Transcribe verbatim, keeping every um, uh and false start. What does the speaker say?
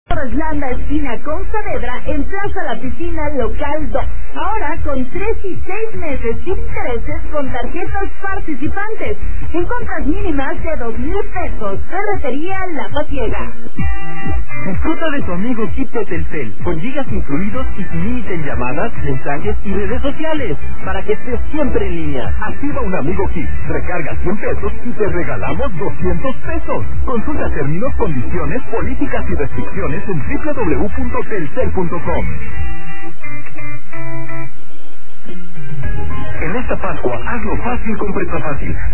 Roslanda, esquina con Saavedra, en Plaza La Piscina, local dos. Ahora con tres y seis meses sin intereses con tarjetas participantes. En compras mínimas de dos mil pesos. Ferretería La Pasiega. Disfruta de tu amigo Chip de Telcel, con gigas incluidos y sin límite en llamadas, mensajes y redes sociales, para que estés siempre en línea. Activa un amigo Chip, recarga cien pesos y te regalamos doscientos pesos. Consulta términos, condiciones, políticas y restricciones en doble u doble u doble u punto telcel punto com. En esta Pascua, hazlo fácil con Presta Fácil.